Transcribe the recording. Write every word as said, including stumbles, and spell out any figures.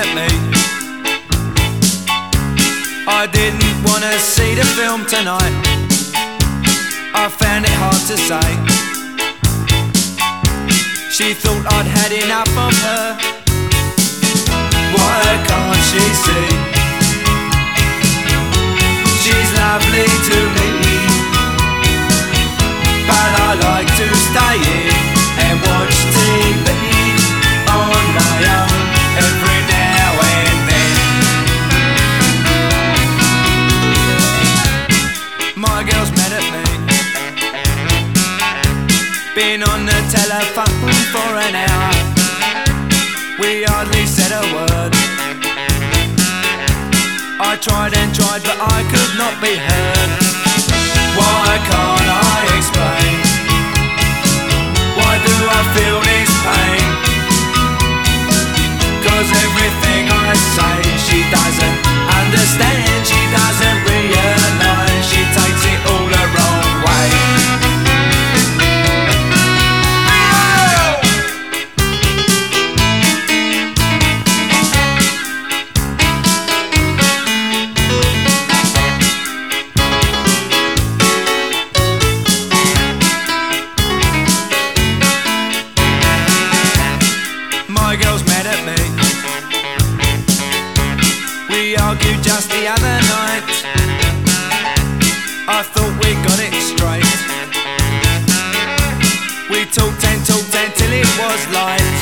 at me. I didn't wanna see the film tonight. I found it hard to say. She thought I'd had enough of her. Why can't she see? She's lovely to me, but I like to stay in and watch T V on my own every now and then. My girl's mad at me. Been on the telephone for an hour. We hardly said a word. I tried and tried but I could not be heard. Why can't I explain? Why do I feel this pain? 'Cause everything I say she doesn't understand. She doesn't realise. She takes it all the wrong way. My girl's mad at me. We argued just the other night. I thought we got it straight. We talked and talked until it was light.